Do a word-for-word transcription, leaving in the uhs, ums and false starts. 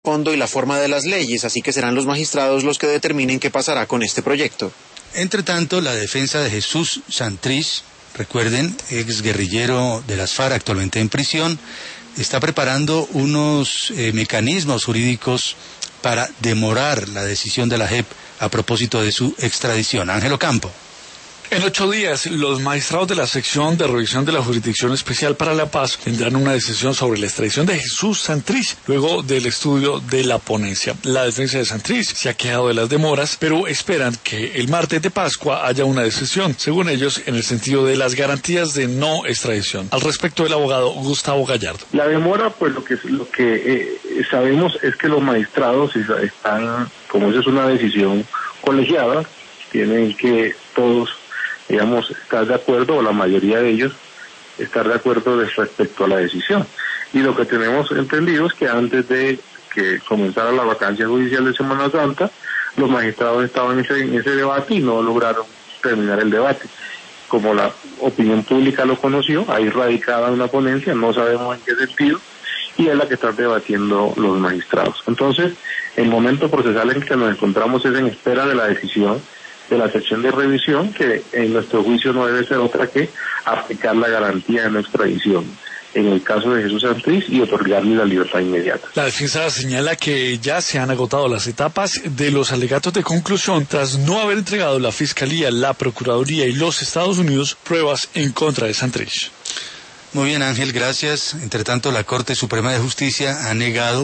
fondo y la forma de las leyes, así que serán los magistrados los que determinen qué pasará con este proyecto. Entre tanto, la defensa de Jesús Santrich, recuerden, ex guerrillero de las FARC, actualmente en prisión, está preparando unos eh, mecanismos jurídicos para demorar la decisión de la J E P a propósito de su extradición. Ángel Ocampo. En ocho días, los magistrados de la sección de revisión de la Jurisdicción Especial para la Paz tendrán una decisión sobre la extradición de Jesús Santrich, luego del estudio de la ponencia. La defensa de Santrich se ha quejado de las demoras, pero esperan que el martes de Pascua haya una decisión, según ellos, en el sentido de las garantías de no extradición. Al respecto, el abogado Gustavo Gallardo. La demora, pues lo que lo que eh, sabemos es que los magistrados están, como eso es una decisión colegiada, tienen que todos, digamos, estar de acuerdo, o la mayoría de ellos, estar de acuerdo respecto a la decisión. Y lo que tenemos entendido es que antes de que comenzara la vacancia judicial de Semana Santa, los magistrados estaban en ese, en ese debate y no lograron terminar el debate. Como la opinión pública lo conoció, ahí radicada una ponencia, no sabemos en qué sentido, y es la que están debatiendo los magistrados. Entonces, el momento procesal en que nos encontramos es en espera de la decisión de la sección de revisión, que en nuestro juicio no debe ser otra que aplicar la garantía de no extradición en el caso de Jesús Santrich y otorgarle la libertad inmediata. La defensa señala que ya se han agotado las etapas de los alegatos de conclusión tras no haber entregado la Fiscalía, la Procuraduría y los Estados Unidos pruebas en contra de Santrich. Muy bien, Ángel, gracias. Entre tanto, la Corte Suprema de Justicia ha negado